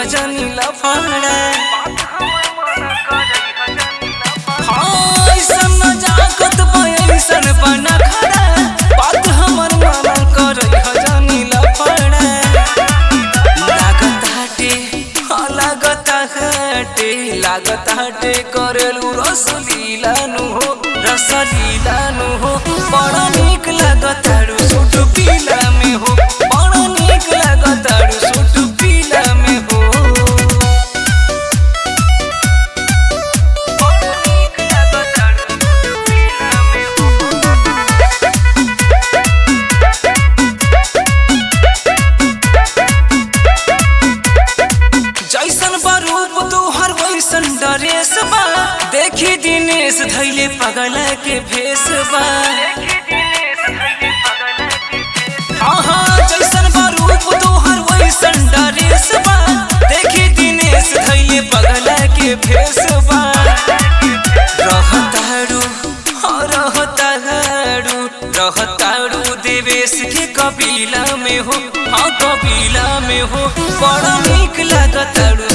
हजनी लफड़ा हाँ ऐसन नजाकत ऐसन बना खड़ा बात हमर माना कर हजनी लफड़ा लागत हटे करेलू रसलीला नु हो बड़ा नीक लागत आरु सूट पीला में हो बड़ा नीक लागत आरु सूट पीला में हो जैसन बरूप तोहर वैसन ड्रेस बा देखी दिनेश धैले पगल के भेस बा हाँ जैसन बरूप तोहर वैसन ड्रेस बा देखी दिनेश धैले पगल के भेस बा रहतारू देवेश के कबीला में हो हाँ कबीला में हो बड़ा नीक लागत